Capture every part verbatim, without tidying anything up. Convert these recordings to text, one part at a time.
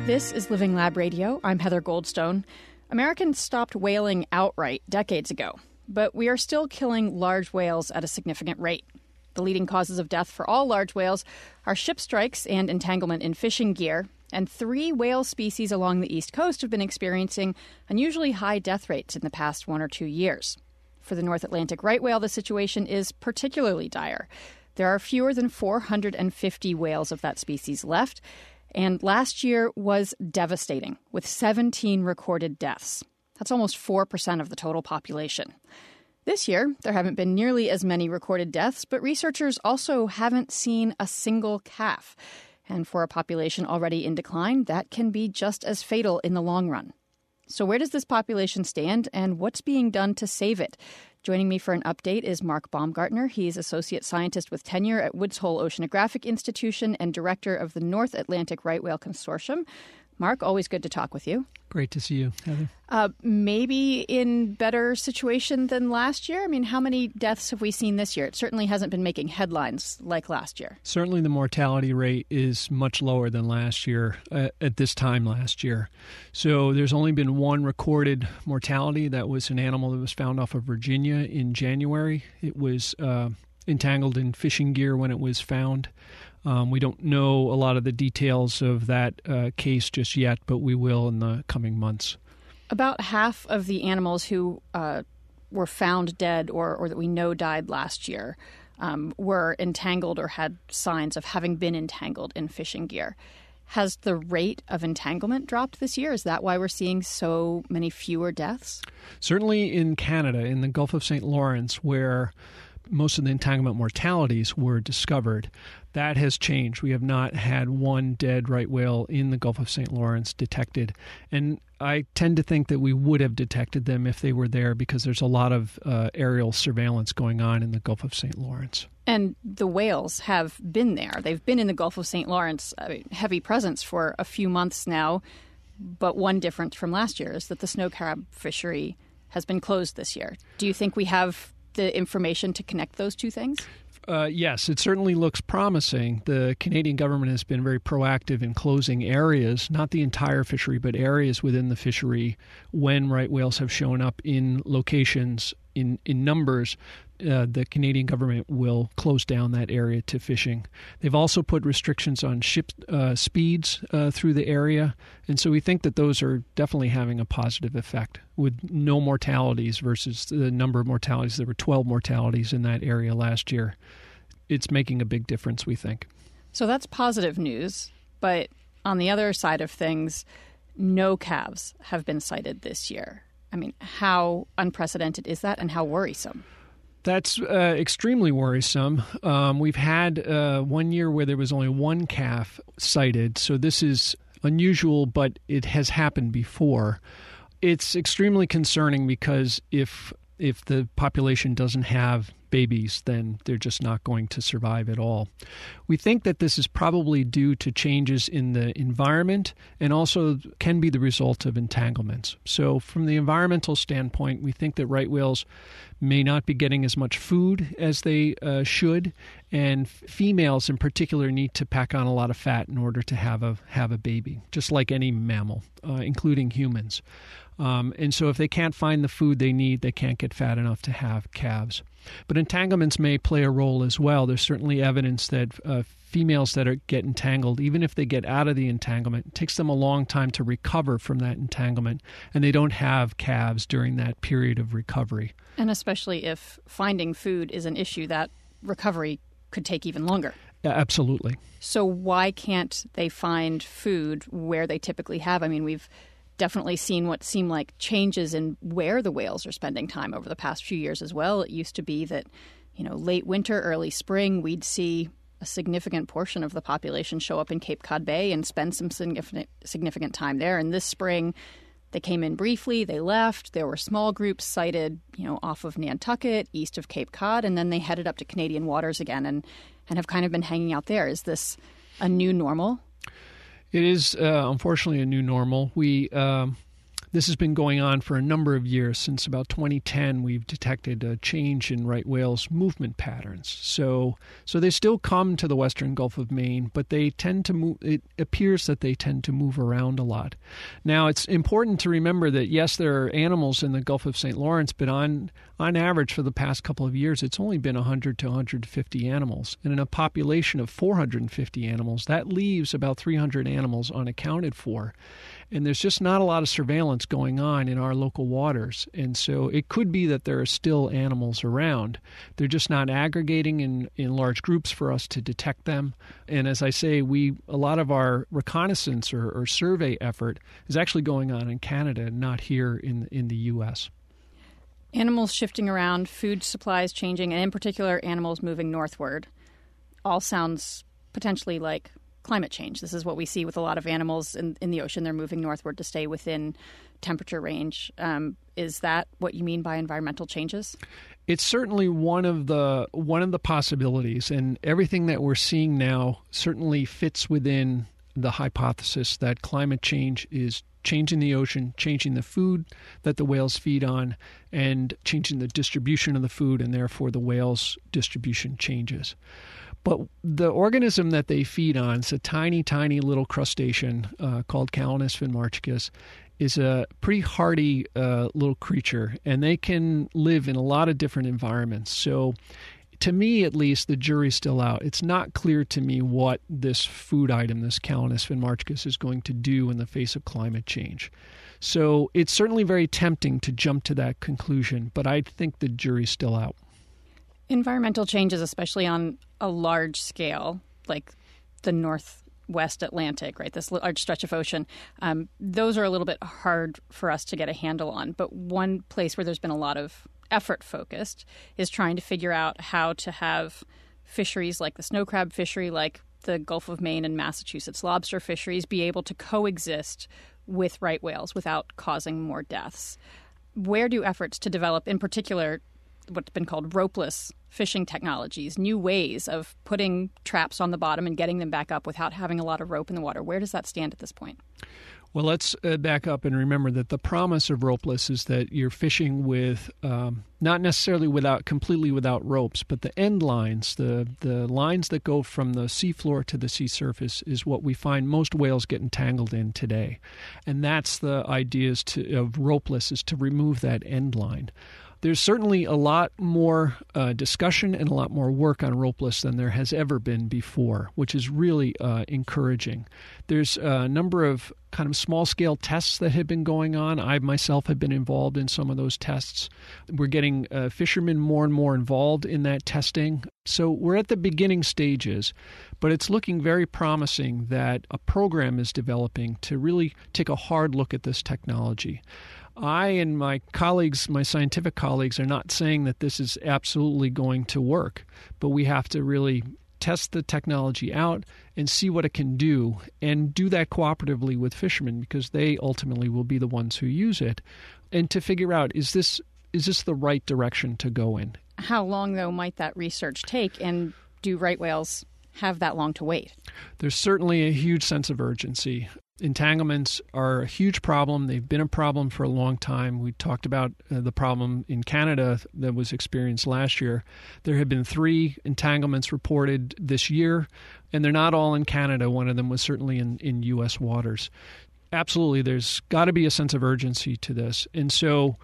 This is Living Lab Radio. I'm Heather Goldstone. Americans stopped whaling outright decades ago, but we are still killing large whales at a significant rate. The leading causes of death for all large whales are ship strikes and entanglement in fishing gear, and three whale species along the East Coast have been experiencing unusually high death rates in the past one or two years. For the North Atlantic right whale, the situation is particularly dire. There are fewer than four hundred fifty whales of that species left, and last year was devastating, with seventeen recorded deaths. That's almost four percent of the total population. This year, there haven't been nearly as many recorded deaths, but researchers also haven't seen a single calf. And for a population already in decline, that can be just as fatal in the long run. So where does this population stand, and what's being done to save it? Joining me for an update is Mark Baumgartner. He's associate scientist with tenure at Woods Hole Oceanographic Institution and director of the North Atlantic Right Whale Consortium. Mark, always good to talk with you. Great to see you, Heather. Uh, maybe in better situation than last year? I mean, how many deaths have we seen this year? It certainly hasn't been making headlines like last year. Certainly the mortality rate is much lower than last year, uh, at this time last year. So there's only been one recorded mortality. That was an animal that was found off of Virginia in January. It was uh, entangled in fishing gear when it was found. Um, we don't know a lot of the details of that uh, case just yet, but we will in the coming months. About half of the animals who uh, were found dead or, or that we know died last year um, were entangled or had signs of having been entangled in fishing gear. Has the rate of entanglement dropped this year? Is that why we're seeing so many fewer deaths? Certainly in Canada, in the Gulf of Saint Lawrence, where most of the entanglement mortalities were discovered, that has changed. We have not had one dead right whale in the Gulf of Saint Lawrence detected. And I tend to think that we would have detected them if they were there because there's a lot of uh, aerial surveillance going on in the Gulf of Saint Lawrence. And the whales have been there. They've been in the Gulf of Saint Lawrence, I mean, heavy presence for a few months now. But one difference from last year is that the snow crab fishery has been closed this year. Do you think we have the information to connect those two things? Uh, yes, it certainly looks promising. The Canadian government has been very proactive in closing areas, not the entire fishery, but areas within the fishery when right whales have shown up in locations in, in numbers. Uh, the Canadian government will close down that area to fishing. They've also put restrictions on ship uh, speeds uh, through the area, and so we think that those are definitely having a positive effect with no mortalities versus the number of mortalities. There were twelve mortalities in that area last year. It's making a big difference, we think. So that's positive news, but on the other side of things, no calves have been sighted this year. I mean, how unprecedented is that and how worrisome? That's uh, extremely worrisome. Um, we've had uh, one year where there was only one calf sighted, so this is unusual, but it has happened before. It's extremely concerning because if if the population doesn't have babies, then they're just not going to survive at all. We think that this is probably due to changes in the environment and also can be the result of entanglements. So from the environmental standpoint, we think that right whales may not be getting as much food as they uh, should, and females in particular need to pack on a lot of fat in order to have a have a baby, just like any mammal, uh, including humans. Um, and so if they can't find the food they need, they can't get fat enough to have calves. But entanglements may play a role as well. There's certainly evidence that uh, females that are, get entangled, even if they get out of the entanglement, it takes them a long time to recover from that entanglement, and they don't have calves during that period of recovery. And especially if finding food is an issue, that recovery could take even longer. Yeah, absolutely. So why can't they find food where they typically have? I mean, we've definitely seen what seem like changes in where the whales are spending time over the past few years as well. It used to be that, you know, late winter, early spring, we'd see a significant portion of the population show up in Cape Cod Bay and spend some significant significant time there. And this spring, they came in briefly, they left. There were small groups sighted, you know, off of Nantucket, east of Cape Cod, and then they headed up to Canadian waters again and, and have kind of been hanging out there. Is this a new normal? It is, uh, unfortunately, a new normal. We um, This has been going on for a number of years. Since about twenty ten, we've detected a change in right whales' movement patterns. So, so they still come to the western Gulf of Maine, but they tend to move. It appears that they tend to move around a lot. Now, it's important to remember that yes, there are animals in the Gulf of Saint Lawrence, but on on average, for the past couple of years, it's only been one hundred to one hundred fifty animals, and in a population of four hundred fifty animals, that leaves about three hundred animals unaccounted for. And there's just not a lot of surveillance going on in our local waters. And so it could be that there are still animals around. They're just not aggregating in, in large groups for us to detect them. And as I say, we a lot of our reconnaissance or, or survey effort is actually going on in Canada, not here in, in the U S. Animals shifting around, food supplies changing, and in particular, animals moving northward all sounds potentially like climate change. This is what we see with a lot of animals in, in the ocean. They're moving northward to stay within temperature range. Um, is that what you mean by environmental changes? It's certainly one of the one of the possibilities, and everything that we're seeing now certainly fits within the hypothesis that climate change is changing the ocean, changing the food that the whales feed on, and changing the distribution of the food, and therefore the whales' distribution changes. But the organism that they feed on is a tiny, tiny little crustacean uh, called Calanus finmarchicus. Is a pretty hardy uh, little creature, and they can live in a lot of different environments. So to me, at least, the jury's still out. It's not clear to me what this food item, this Calanus finmarchicus, is going to do in the face of climate change. So it's certainly very tempting to jump to that conclusion, but I think the jury's still out. Environmental changes, especially on a large scale, like the Northwest Atlantic, right, this large stretch of ocean, um, those are a little bit hard for us to get a handle on. But one place where there's been a lot of effort focused is trying to figure out how to have fisheries like the snow crab fishery, like the Gulf of Maine and Massachusetts lobster fisheries, be able to coexist with right whales without causing more deaths. Where do efforts to develop, in particular, what's been called ropeless fishing technologies, new ways of putting traps on the bottom and getting them back up without having a lot of rope in the water, where does that stand at this point? Well, let's uh, back up and remember that the promise of ropeless is that you're fishing with um, not necessarily without completely without ropes, but the end lines, the the lines that go from the seafloor to the sea surface, is what we find most whales get entangled in today, and that's the idea is to, of ropeless is to remove that end line. There's certainly a lot more uh, discussion and a lot more work on ropeless than there has ever been before, which is really uh, encouraging. There's a number of kind of small-scale tests that have been going on. I myself have been involved in some of those tests. We're getting uh, fishermen more and more involved in that testing. So we're at the beginning stages, but it's looking very promising that a program is developing to really take a hard look at this technology. I and my colleagues, my scientific colleagues, are not saying that this is absolutely going to work, but we have to really test the technology out and see what it can do, and do that cooperatively with fishermen, because they ultimately will be the ones who use it, and to figure out, is this is this the right direction to go in? How long, though, might that research take, and do right whales have that long to wait? There's certainly a huge sense of urgency. Entanglements are a huge problem. They've been a problem for a long time. We talked about uh, the problem in Canada that was experienced last year. There have been three entanglements reported this year, and they're not all in Canada. One of them was certainly in, in U S waters. Absolutely, there's got to be a sense of urgency to this. And so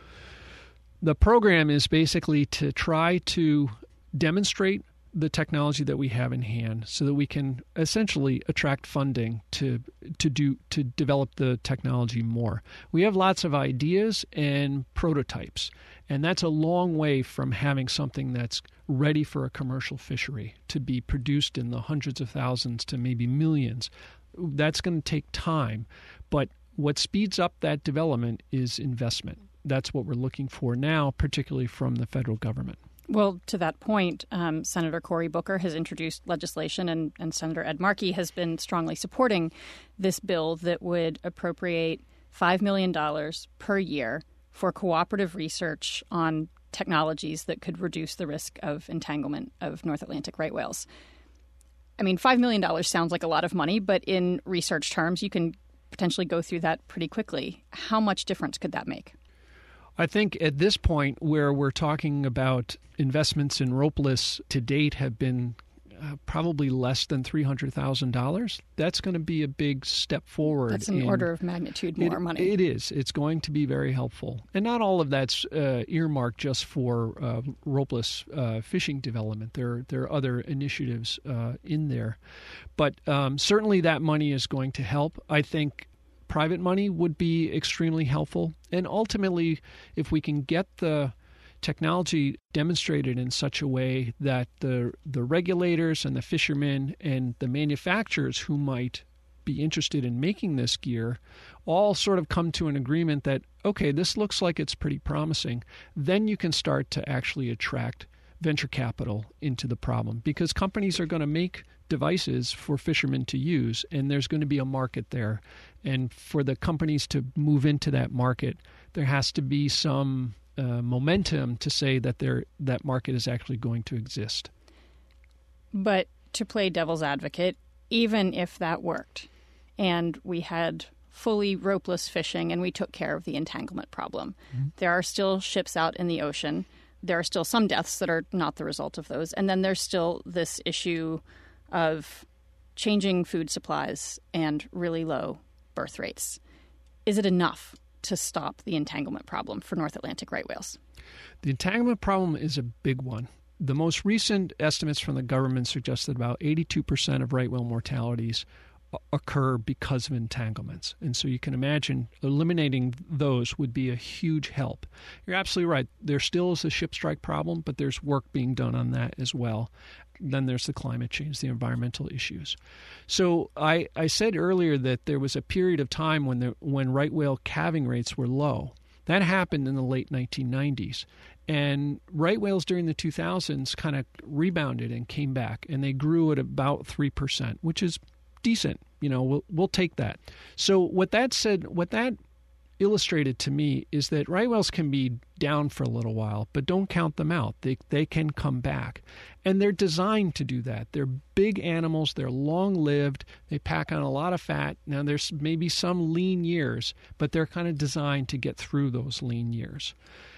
the program is basically to try to demonstrate the technology that we have in hand so that we can essentially attract funding to to do to develop the technology more. We have lots of ideas and prototypes, and that's a long way from having something that's ready for a commercial fishery to be produced in the hundreds of thousands to maybe millions. That's going to take time, but what speeds up that development is investment. That's what we're looking for now, particularly from the federal government. Well, to that point, um, Senator Cory Booker has introduced legislation, and, and Senator Ed Markey has been strongly supporting this bill that would appropriate five million dollars per year for cooperative research on technologies that could reduce the risk of entanglement of North Atlantic right whales. I mean, five million dollars sounds like a lot of money, but in research terms, you can potentially go through that pretty quickly. How much difference could that make? I think at this point where we're talking about investments in ropeless to date have been uh, probably less than three hundred thousand dollars, that's going to be a big step forward. That's an in, order of magnitude more it, money. It is. It's going to be very helpful. And not all of that's uh, earmarked just for uh, ropeless uh, fishing development. There, there are other initiatives uh, in there. But um, certainly that money is going to help. I think private money would be extremely helpful. And ultimately, if we can get the technology demonstrated in such a way that the the regulators and the fishermen and the manufacturers who might be interested in making this gear all sort of come to an agreement that, okay, this looks like it's pretty promising, then you can start to actually attract venture capital into the problem, because companies are going to make devices for fishermen to use, and there's going to be a market there. And for the companies to move into that market, there has to be some uh, momentum to say that there that market is actually going to exist. But to play devil's advocate, even if that worked and we had fully ropeless fishing and we took care of the entanglement problem, mm-hmm. there are still ships out in the ocean. There are still some deaths that are not the result of those. And then there's still this issue of changing food supplies and really low birth rates. Is it enough to stop the entanglement problem for North Atlantic right whales? The entanglement problem is a big one. The most recent estimates from the government suggest that about eighty-two percent of right whale mortalities occur because of entanglements. And so you can imagine eliminating those would be a huge help. You're absolutely right. There still is a ship strike problem, but there's work being done on that as well. Then there's the climate change, the environmental issues. So I, I said earlier that there was a period of time when the, when right whale calving rates were low. That happened in the late nineteen nineties. And right whales during the two thousands kind of rebounded and came back, and they grew at about three percent, which is decent. You know, we'll we'll take that. So what that said, what that illustrated to me is that right whales can be down for a little while, but don't count them out. They they can come back. And they're designed to do that. They're big animals, they're long-lived, they pack on a lot of fat. Now there's maybe some lean years, but they're kind of designed to get through those lean years.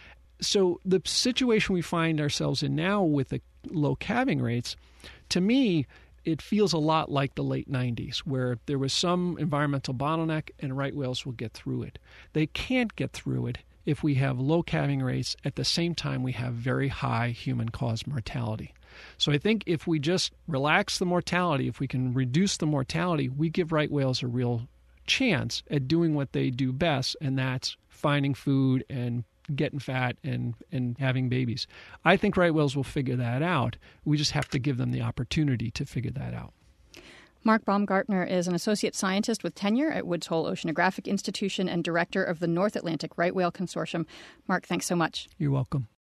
So the situation we find ourselves in now with the low calving rates, to me, it feels a lot like the late nineties, where there was some environmental bottleneck and right whales will get through it. They can't get through it if we have low calving rates at the same time we have very high human-caused mortality. So I think if we just relax the mortality, if we can reduce the mortality, we give right whales a real chance at doing what they do best, and that's finding food and getting fat and, and having babies. I think right whales will figure that out. We just have to give them the opportunity to figure that out. Mark Baumgartner is an associate scientist with tenure at Woods Hole Oceanographic Institution and director of the North Atlantic Right Whale Consortium. Mark, thanks so much. You're welcome.